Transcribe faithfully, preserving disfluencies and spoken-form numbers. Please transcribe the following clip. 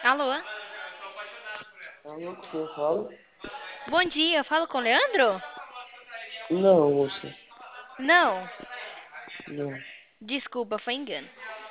Alô? Alô, com quem eu falo? Bom dia, eu falo com o Leandro? Não, moça. Não, Não. desculpa, foi engano.